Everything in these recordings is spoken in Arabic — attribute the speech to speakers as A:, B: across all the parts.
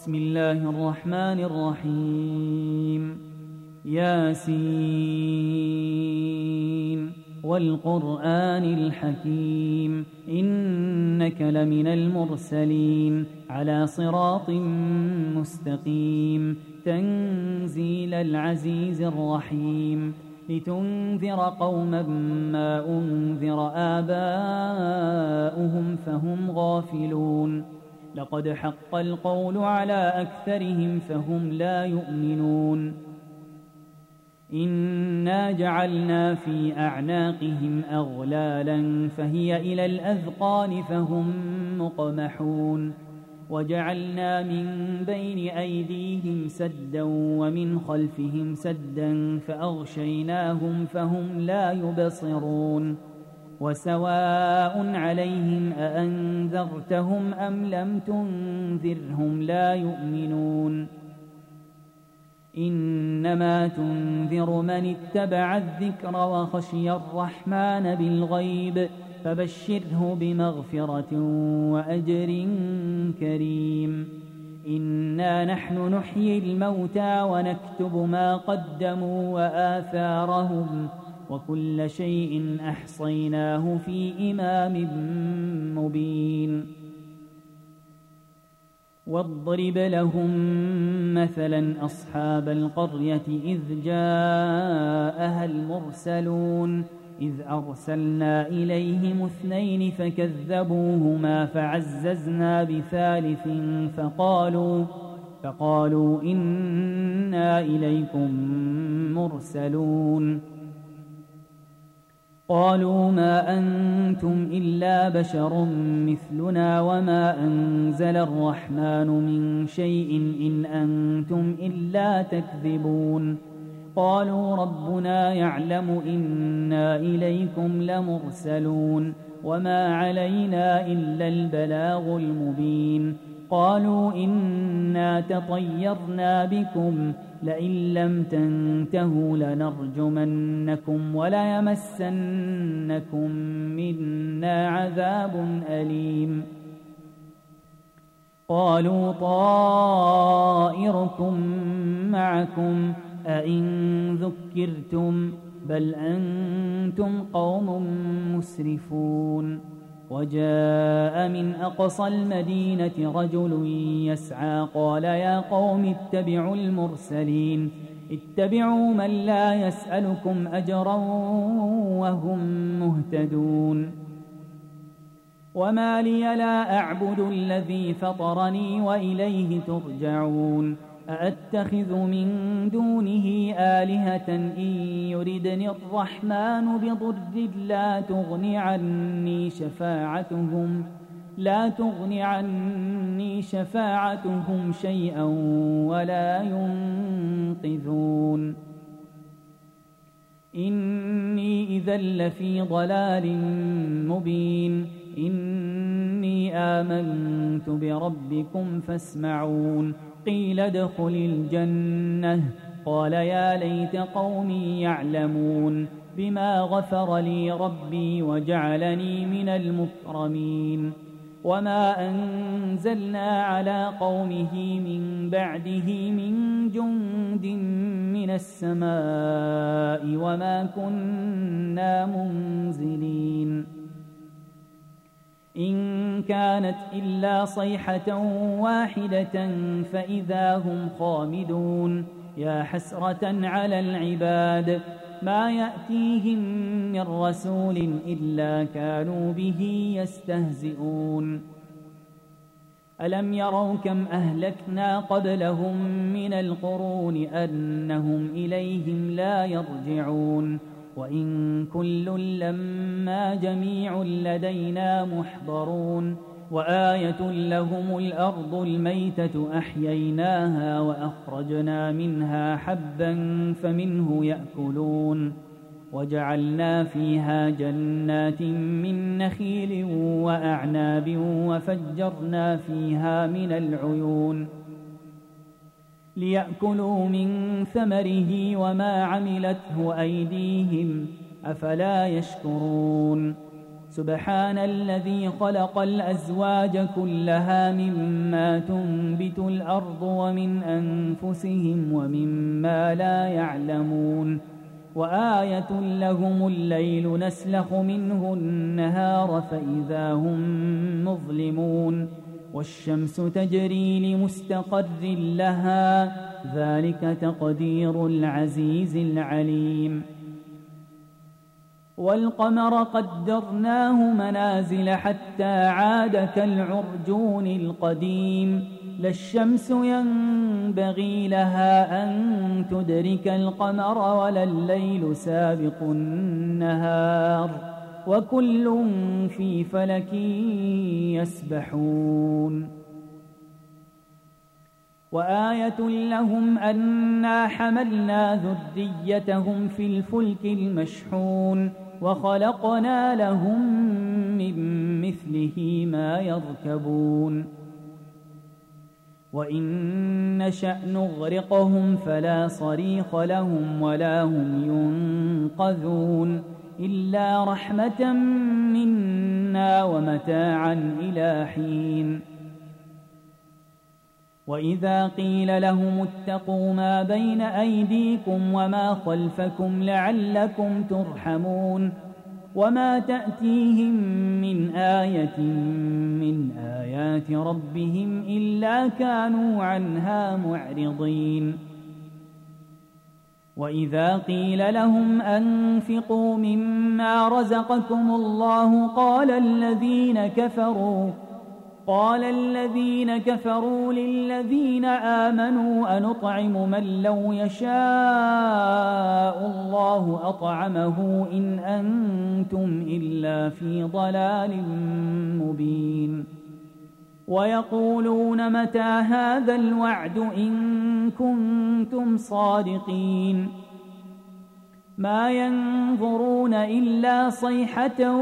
A: بسم الله الرحمن الرحيم. ياسين والقرآن الحكيم إنك لمن المرسلين على صراط مستقيم تنزيل العزيز الرحيم لتنذر قوما ما أنذر آباؤهم فهم غافلون لقد حق القول على أكثرهم فهم لا يؤمنون إنا جعلنا في أعناقهم أغلالا فهي إلى الأذقان فهم مقمحون وجعلنا من بين أيديهم سدا ومن خلفهم سدا فأغشيناهم فهم لا يبصرون وسواء عليهم أأنذرتهم أم لم تنذرهم لا يؤمنون إنما تنذر من اتبع الذكر وخشي الرحمن بالغيب فبشره بمغفرة وأجر كريم إنا نحن نحيي الموتى ونكتب ما قدموا وآثارهم وكل شيء أحصيناه في إمام مبين واضرب لهم مثلا أصحاب القرية إذ جاءها المرسلون إذ أرسلنا إليهم 2 فكذبوهما فعززنا بثالث فقالوا إنا إليكم مرسلون قالوا ما أنتم إلا بشر مثلنا وما أنزل الرحمن من شيء إن أنتم إلا تكذبون قالوا ربنا يعلم إنا إليكم لمرسلون وما علينا إلا البلاغ المبين قالوا إنا تطيرنا بكم لئن لم تنتهوا لنرجمنكم وليمسنكم منا عذاب أليم قالوا طائركم معكم أئن ذكرتم بل أنتم قوم مسرفون وجاء من أقصى المدينة رجل يسعى قال يا قوم اتبعوا المرسلين اتبعوا من لا يسألكم أجرا وهم مهتدون وما لي لا أعبد الذي فطرني وإليه ترجعون أأتخذ من دونه آلهة إن يردني الرحمن بضر لا تغني عني شفاعتهم شيئا ولا ينقذون إني إذا لفي ضلال مبين إني آمنت بربكم فاسمعون قيل ادخل الجنة قال يا ليت قومي يعلمون بما غفر لي ربي وجعلني من المكرمين وما أنزلنا على قومه من بعده من جند من السماء وما كنا منزلين إن كانت إلا صيحة واحدة فإذا هم خامدون يا حسرة على العباد ما يأتيهم من رسول إلا كانوا به يستهزئون ألم يروا كم أهلكنا قبلهم من القرون أنهم إليهم لا يرجعون وإن كل لما جميع لدينا محضرون وآية لهم الأرض الميتة أحييناها وأخرجنا منها حبا فمنه يأكلون وجعلنا فيها جنات من نخيل وأعناب وفجرنا فيها من العيون ليأكلوا من ثمره وما عملته أيديهم أفلا يشكرون سبحان الذي خلق الأزواج كلها مما تنبت الأرض ومن أنفسهم ومما لا يعلمون وآية لهم الليل نسلخ منه النهار فإذا هم مظلمون والشمس تجري لمستقر لها ذلك تقدير العزيز العليم والقمر قدرناه منازل حتى عاد كالعرجون القديم لا الشمس ينبغي لها أن تدرك القمر ولا الليل سابق النهار وكل في فلك يسبحون وآية لهم أنا حملنا ذريتهم في الفلك المشحون وخلقنا لهم من مثله ما يركبون وإن نشأ نغرقهم فلا صريخ لهم ولا هم ينقذون إلا رحمة منا ومتاعا إلى حين وإذا قيل لهم اتقوا ما بين أيديكم وما خلفكم لعلكم ترحمون وما تأتيهم من آية من آيات ربهم إلا كانوا عنها معرضين وإذا قيل لهم أنفقوا مما رزقكم الله قال الذين كفروا للذين آمنوا أنطعم من لو يشاء الله أطعمه إن أنتم إلا في ضلال مبين ويقولون متى هذا الوعد إن كنتم صادقين ما ينظرون إلا صيحة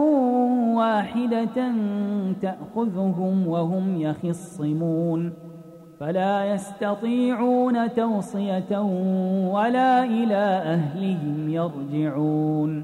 A: واحدة تأخذهم وهم يخصمون فلا يستطيعون توصية ولا إلى أهلهم يرجعون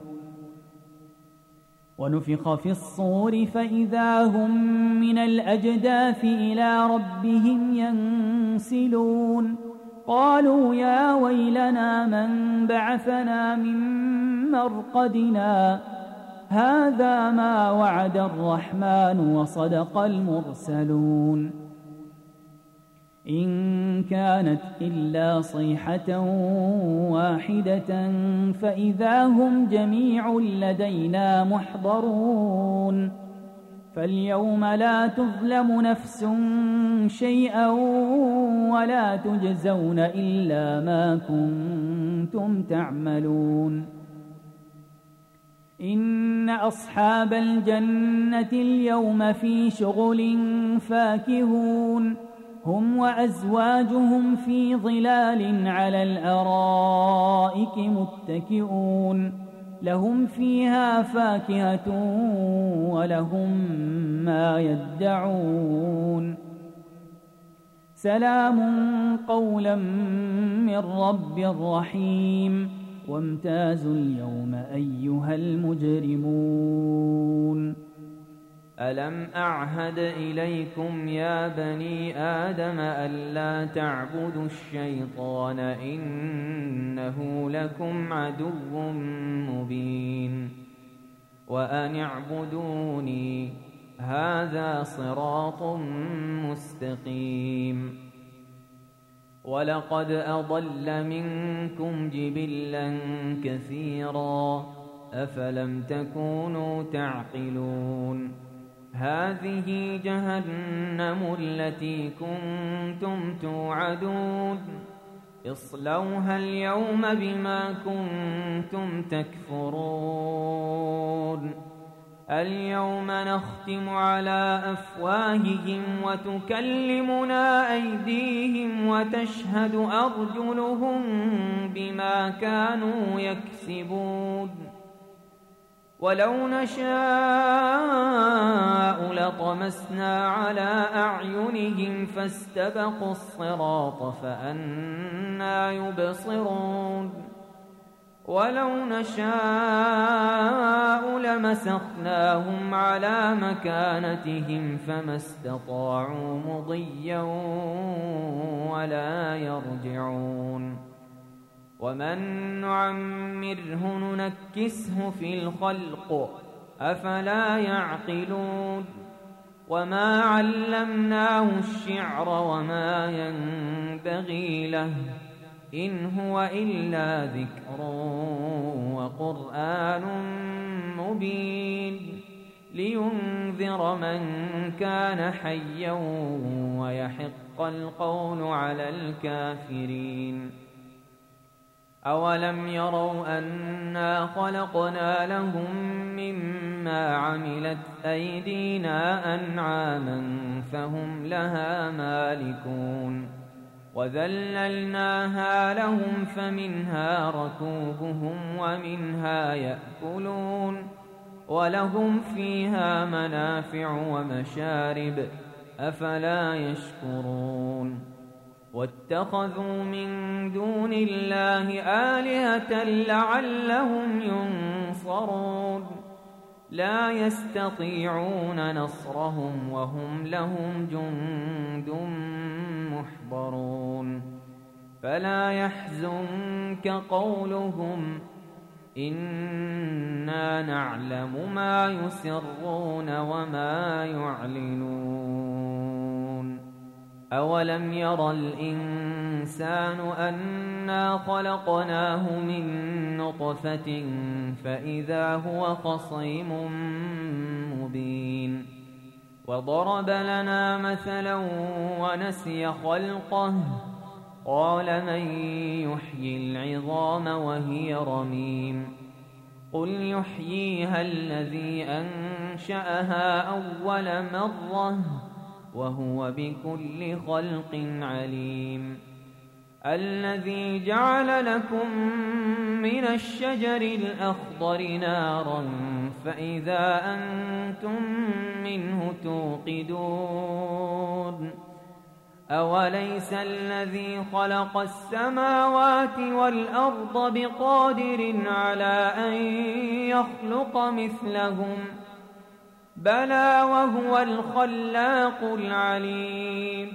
A: ونفخ في الصور فإذا هم من الأجداث إلى ربهم ينسلون قالوا يا ويلنا من بعثنا من مرقدنا هذا ما وعد الرحمن وصدق المرسلون إن كانت إلا صيحة واحدة فإذا هم جميع لدينا محضرون فاليوم لا تظلم نفس شيئا ولا تجزون إلا ما كنتم تعملون إن أصحاب الجنة اليوم في شغل فاكهون هم وأزواجهم في ظلال على الأرائك متكئون لهم فيها فاكهة ولهم ما يدعون سلام قولا من رب رحيم وامتازوا اليوم أيها المجرمون
B: ألم أعهد إليكم يا بني آدم ألا تعبدوا الشيطان إنه لكم عدو مبين وأن اعبدوني هذا صراط مستقيم ولقد أضل منكم جبلا كثيرا أفلم تكونوا تعقلون هذه جهنم التي كنتم توعدون اصلوها اليوم بما كنتم تكفرون اليوم نختم على أفواههم وتكلمنا أيديهم وتشهد أرجلهم بما كانوا يكسبون ولو نشاء لطمسنا على أعينهم فاستبقوا الصراط فأنى يبصرون ولو نشاء لمسخناهم على مكانتهم فما استطاعوا مضيا ولا يرجعون ومن نعمره ننكسه في الخلق أفلا يعقلون وما علمناه الشعر وما ينبغي له إن هو إلا ذكر وقرآن مبين لينذر من كان حيا ويحق القول على الكافرين أولم يروا أنا خلقنا لهم مما عملت أيدينا أنعاما فهم لها مالكون وذللناها لهم فمنها ركوبهم ومنها يأكلون ولهم فيها منافع ومشارب أفلا يشكرون واتخذوا من دون الله آلهة لعلهم ينصرون لا يستطيعون نصرهم وهم لهم جند محضرون فلا يحزنك قولهم إنا نعلم ما يسرون وما يعلنون أولم ير الإنسان أنا خلقناه من نطفة فإذا هو خصيم مبين وضرب لنا مثلا ونسي خلقه قال من يحيي العظام وهي رميم قل يحييها الذي أنشأها أول مرة وهو بكل خلق عليم الذي جعل لكم من الشجر الأخضر نارا فإذا أنتم منه توقدون أوليس الذي خلق السماوات والأرض بقادر على أن يخلق مثلهم بلى وهو الخلاق العليم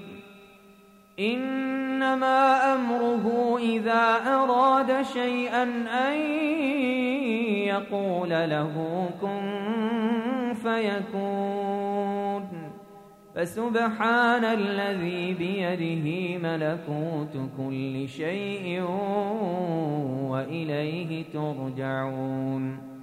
B: إنما أمره إذا أراد شيئا أن يقول له كن فيكون فسبحان الذي بيده ملكوت كل شيء وإليه ترجعون